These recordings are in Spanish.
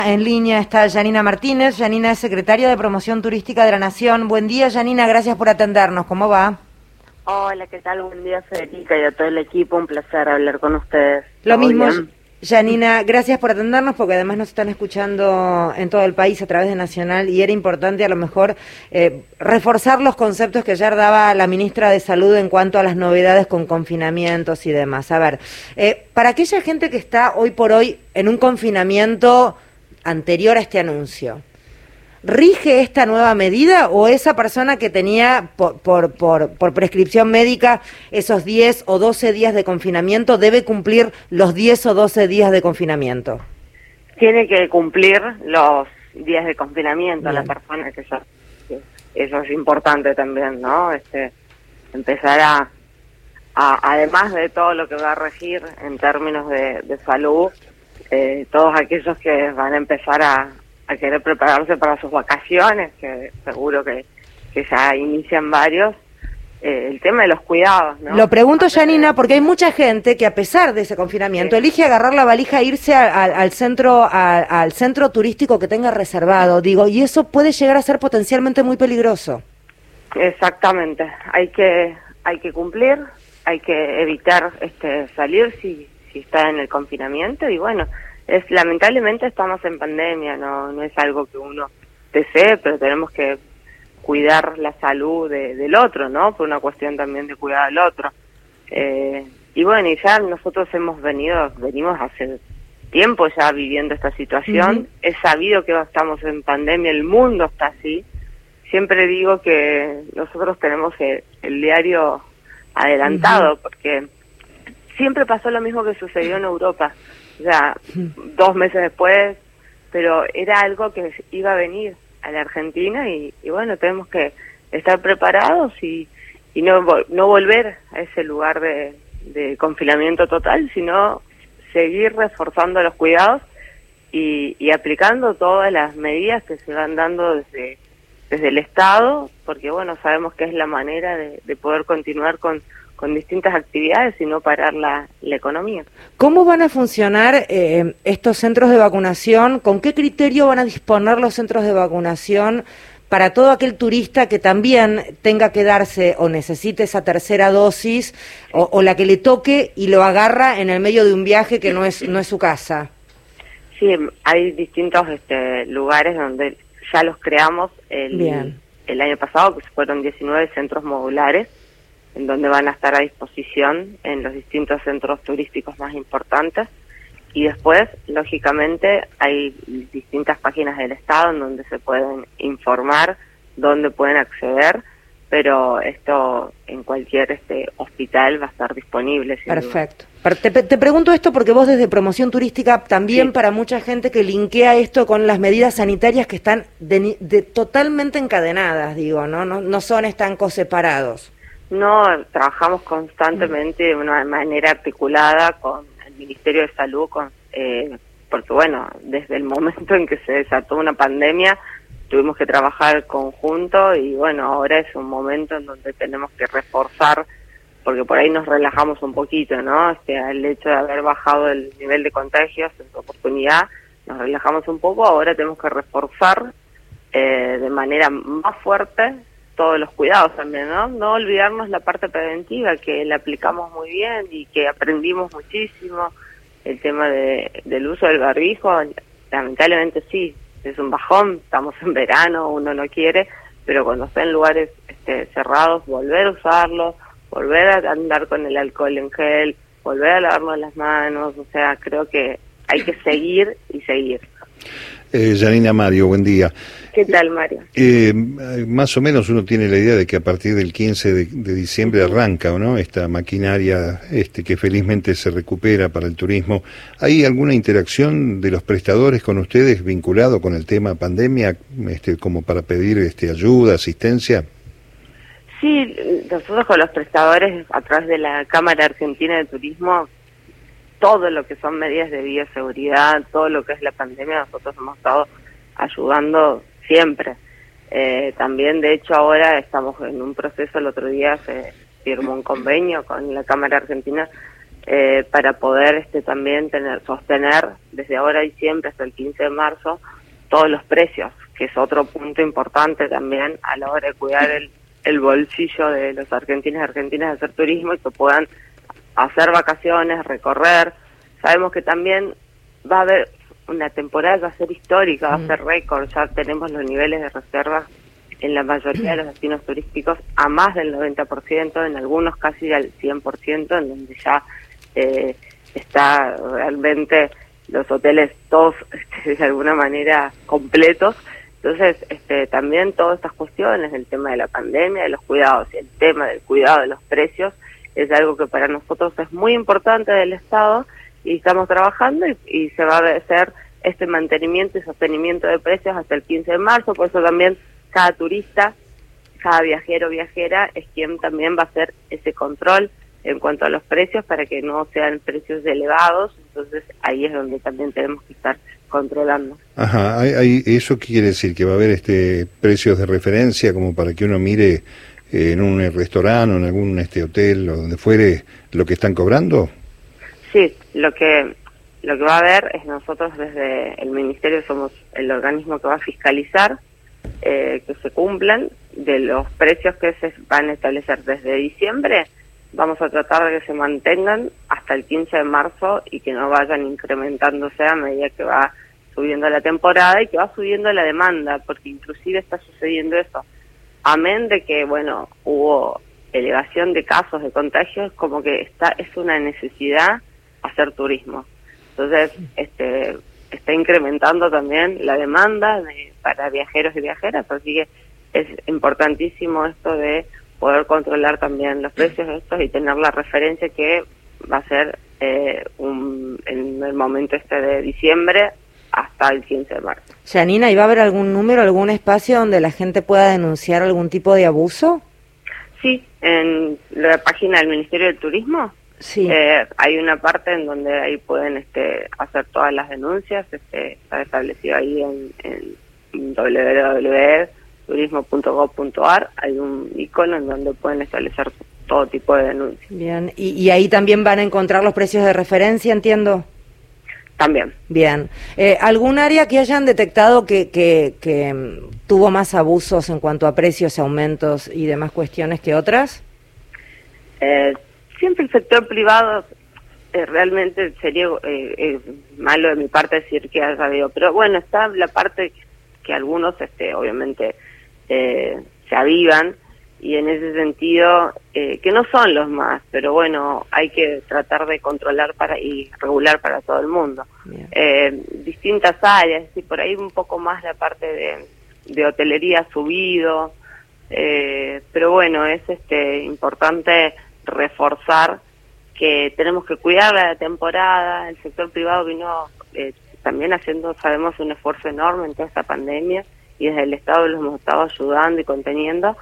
En línea está Yanina Martínez. Yanina es secretaria de Promoción Turística de la Nación. Buen día, Yanina, gracias por atendernos. ¿Cómo va? Hola, ¿qué tal? Buen día, Federica, y a todo el equipo. Un placer hablar con ustedes. Lo mismo, Bien? Yanina, gracias por atendernos, porque además nos están escuchando en todo el país a través de Nacional, y era importante a lo mejor reforzar los conceptos que ayer daba la ministra de Salud en cuanto a las novedades con confinamientos y demás. A ver, para aquella gente que está hoy por hoy en un confinamiento anterior a este anuncio, ¿rige esta nueva medida o esa persona que tenía por prescripción médica esos 10 o 12 días de confinamiento debe cumplir los 10 o 12 días de confinamiento? Tiene que cumplir los días de confinamiento. Bien. La persona que eso es importante también, ¿no? Empezar a además de todo lo que va a regir en términos de salud, todos aquellos que van a empezar a querer prepararse para sus vacaciones, que seguro que ya inician varios, el tema de los cuidados, ¿no? Lo pregunto, Yanina, porque hay mucha gente que a pesar de ese confinamiento elige agarrar la valija e irse al centro turístico que tenga reservado, digo, y eso puede llegar a ser potencialmente muy peligroso. Exactamente, hay que cumplir, hay que evitar salir si está en el confinamiento, y bueno, lamentablemente estamos en pandemia, no es algo que uno desee, pero tenemos que cuidar la salud del otro, ¿no? Por una cuestión también de cuidar al otro. Y bueno, y ya nosotros venimos hace tiempo ya viviendo esta situación. Uh-huh. Es sabido que estamos en pandemia, el mundo está así. Siempre digo que nosotros tenemos el diario adelantado, uh-huh, porque siempre pasó lo mismo que sucedió en Europa. O sea, 2 meses después, pero era algo que iba a venir a la Argentina y bueno, tenemos que estar preparados y no volver a ese lugar de confinamiento total, sino seguir reforzando los cuidados y aplicando todas las medidas que se van dando desde el Estado, porque bueno, sabemos que es la manera de poder continuar con distintas actividades y no parar la economía. ¿Cómo van a funcionar estos centros de vacunación? ¿Con qué criterio van a disponer los centros de vacunación para todo aquel turista que también tenga que darse o necesite esa tercera dosis o la que le toque y lo agarra en el medio de un viaje que no es su casa? Sí, hay distintos lugares donde ya los creamos el año pasado, que fueron 19 centros modulares, en donde van a estar a disposición en los distintos centros turísticos más importantes. Y después, lógicamente, hay distintas páginas del Estado en donde se pueden informar, dónde pueden acceder, pero esto en cualquier hospital va a estar disponible. Perfecto. Te pregunto esto porque vos desde Promoción Turística también, sí, para mucha gente que linkea esto con las medidas sanitarias que están totalmente encadenadas, digo, no son estancos separados. No, trabajamos constantemente de una manera articulada con el Ministerio de Salud, porque bueno, desde el momento en que se desató una pandemia tuvimos que trabajar conjunto y bueno, ahora es un momento en donde tenemos que reforzar, porque por ahí nos relajamos un poquito, ¿no? El hecho de haber bajado el nivel de contagios en su oportunidad, nos relajamos un poco, ahora tenemos que reforzar de manera más fuerte todos los cuidados también, ¿no? No olvidarnos la parte preventiva, que la aplicamos muy bien y que aprendimos muchísimo. El tema del uso del barbijo, lamentablemente sí, es un bajón, estamos en verano, uno no quiere, pero cuando está en lugares cerrados, volver a usarlo, volver a andar con el alcohol en gel, volver a lavarnos las manos, o sea, creo que hay que seguir y seguir. Yanina, Mario, buen día. ¿Qué tal, Mario? Más o menos uno tiene la idea de que a partir del 15 de diciembre arranca, ¿no?, esta maquinaria que felizmente se recupera para el turismo. ¿Hay alguna interacción de los prestadores con ustedes vinculado con el tema pandemia, como para pedir ayuda, asistencia? Sí, nosotros con los prestadores, a través de la Cámara Argentina de Turismo, todo lo que son medidas de bioseguridad, todo lo que es la pandemia, nosotros hemos estado ayudando siempre. También, de hecho, ahora estamos en un proceso, el otro día se firmó un convenio con la Cámara Argentina para poder también sostener desde ahora a diciembre hasta el 15 de marzo todos los precios, que es otro punto importante también a la hora de cuidar el bolsillo de los argentinos y argentinas de hacer turismo y que puedan hacer vacaciones, recorrer. Sabemos que también va a haber una temporada que va a ser histórica, va a ser récord, ya tenemos los niveles de reservas en la mayoría de los destinos turísticos a más del 90%, en algunos casi al 100%, en donde ya está realmente los hoteles todos de alguna manera completos. Entonces, también todas estas cuestiones, el tema de la pandemia, de los cuidados y el tema del cuidado de los precios, es algo que para nosotros es muy importante del Estado y estamos trabajando y se va a hacer este mantenimiento y sostenimiento de precios hasta el 15 de marzo, por eso también cada turista, cada viajero o viajera es quien también va a hacer ese control en cuanto a los precios para que no sean precios elevados, entonces ahí es donde también tenemos que estar controlando. Ajá, ¿eso qué quiere decir? ¿Que va a haber precios de referencia como para que uno mire en un restaurante o en algún hotel o donde fuere lo que están cobrando? Sí, lo que va a haber es nosotros desde el Ministerio somos el organismo que va a fiscalizar que se cumplan de los precios que se van a establecer desde diciembre. Vamos a tratar de que se mantengan hasta el 15 de marzo y que no vayan incrementándose a medida que va subiendo la temporada y que va subiendo la demanda, porque inclusive está sucediendo eso. Amén de que, bueno, hubo elevación de casos de contagios, como que es una necesidad hacer turismo. Entonces, está incrementando también la demanda para viajeros y viajeras, así que es importantísimo esto de poder controlar también los precios de estos y tener la referencia que va a ser en el momento de diciembre hasta el 15 de marzo. Janina, ¿y va a haber algún número, algún espacio donde la gente pueda denunciar algún tipo de abuso? Sí, en la página del Ministerio del Turismo. Sí. Hay una parte en donde ahí pueden hacer todas las denuncias, está establecido ahí en www.turismo.gov.ar, hay un icono en donde pueden establecer todo tipo de denuncias. Bien, y ahí también van a encontrar los precios de referencia, entiendo. También. Bien. ¿Algún área que hayan detectado que tuvo más abusos en cuanto a precios, aumentos y demás cuestiones que otras? Siempre el sector privado, realmente sería malo de mi parte decir que haya habido, pero bueno, está la parte que algunos obviamente se avivan y en ese sentido que no son los más, pero bueno, hay que tratar de controlar y regular para todo el mundo. Distintas áreas, y por ahí un poco más la parte de hotelería ha subido, pero bueno, es importante reforzar que tenemos que cuidar la temporada. El sector privado vino también haciendo, sabemos, un esfuerzo enorme en toda esta pandemia y desde el Estado los hemos estado ayudando y conteniendo,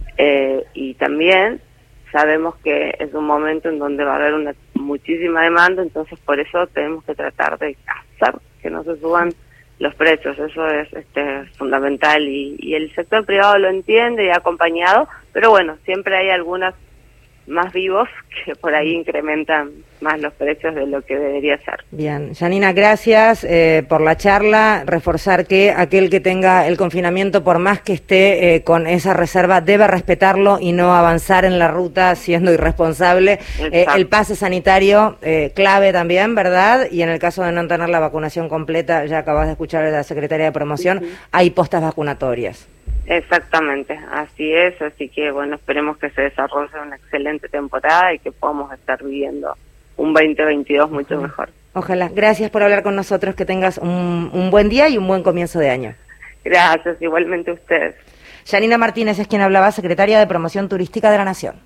y también sabemos que es un momento en donde va a haber muchísima demanda, entonces por eso tenemos que tratar de hacer que no se suban los precios. Eso es fundamental y el sector privado lo entiende y ha acompañado, pero bueno, siempre hay algunas más vivos que por ahí incrementan más los precios de lo que debería ser. Bien, Janina, gracias por la charla. Reforzar que aquel que tenga el confinamiento, por más que esté con esa reserva, debe respetarlo y no avanzar en la ruta siendo irresponsable. El pase sanitario, clave también, ¿verdad? Y en el caso de no tener la vacunación completa, ya acabas de escuchar a la Secretaría de Promoción, hay postas vacunatorias. Exactamente, así es, así que bueno, esperemos que se desarrolle una excelente temporada y que podamos estar viviendo un 2022 mucho mejor. Ojalá. Gracias por hablar con nosotros, que tengas un buen día y un buen comienzo de año. Gracias, igualmente a ustedes. Janina Martínez es quien hablaba, secretaria de Promoción Turística de la Nación.